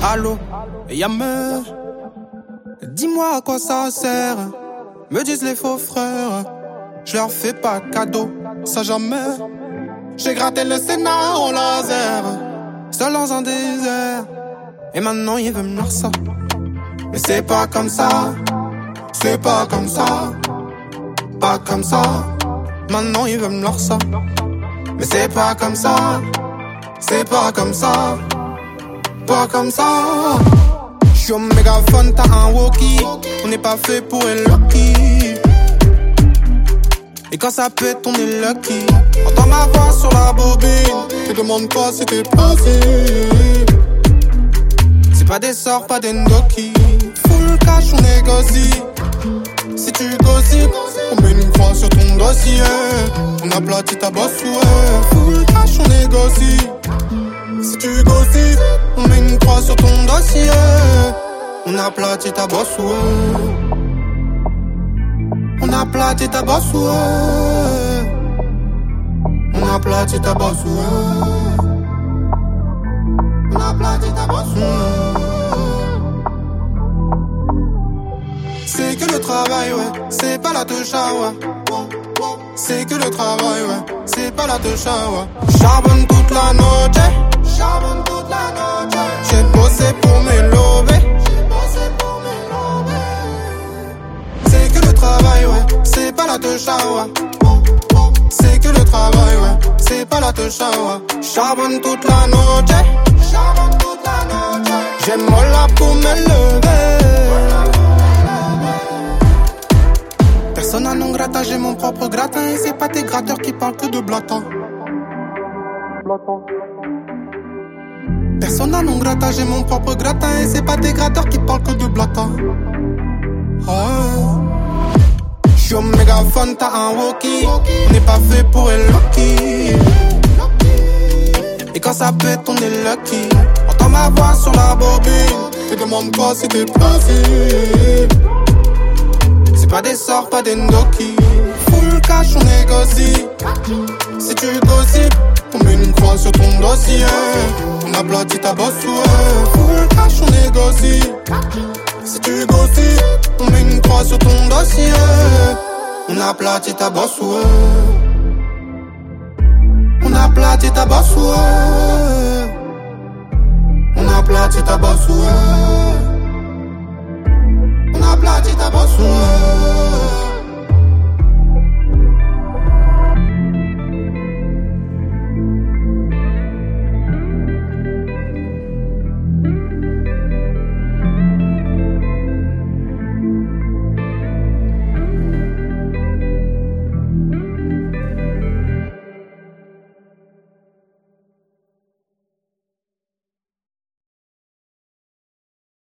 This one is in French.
Allô, y'a meurt. Dis-moi à quoi ça sert. Me disent les faux frères. Je leur fais pas cadeau, ça jamais. J'ai gratté le Sénat au laser, seul dans un désert. Et maintenant il veut me leur ça. Mais c'est pas comme ça. C'est pas comme ça. Pas comme ça. Maintenant il veut me leur ça. Mais c'est pas comme ça. C'est pas comme ça. Pas comme ça. J'suis au mégaphone, t'as un walkie. On n'est pas fait pour être lucky. Et quand ça pète, on est lucky. Entends ma voix sur la bobine. Te demande pas si t'es possible. C'est pas des sorts, pas des ndoki. Full cash, on négocie. Si tu gossipes, on met une croix sur ton dossier. On aplatit ta bosse, ouais. Full cash, on négocie. Si tu gossipes, on met une croix sur ton dossier. On aplatit ta bosse, ouais. On aplatit ta bosse, ouais. On aplatit ta bosse, ouais. On aplatit ta bosse, ouais. C'est que le travail, ouais. C'est pas la touche, ouais. C'est que le travail, ouais. C'est pas la touche, ouais. Charbonne toute la noche. Charbonne toute la noche. J'ai bossé pour m'élever. C'est que le travail, ouais. C'est pas la touche, ouais. C'est que le travail, ouais. C'est pas la touche, ouais. Charbonne toute la noche. Charbonne toute la noche. J'ai molla pour m'élever. Persona non grata, j'ai mon propre gratin. Et c'est pas tes gratteurs qui parlent que de blatin. Persona non grata, j'ai mon propre gratin. Et c'est pas tes gratteurs qui parlent que de blatin. J'suis au mégaphone, t'as un walkie. On n'est pas fait pour être lucky. Et quand ça pète, on est lucky. Entends ma voix sur la bobine. Te demande pas si t'es possible. C'est pas des sorts, pas des ndoki. Full cash, on négocie. Si tu gossipes, on met une croix sur ton dossier. On aplatit ta bosse, ouais. Full cash, on négocie. Si tu gossipes, on met une croix sur ton dossier. On aplatit ta bosse, ouais. On aplatit ta bosse, ouais. On aplatit ta bosse, ouais. On aplatit ta bosse, ouais.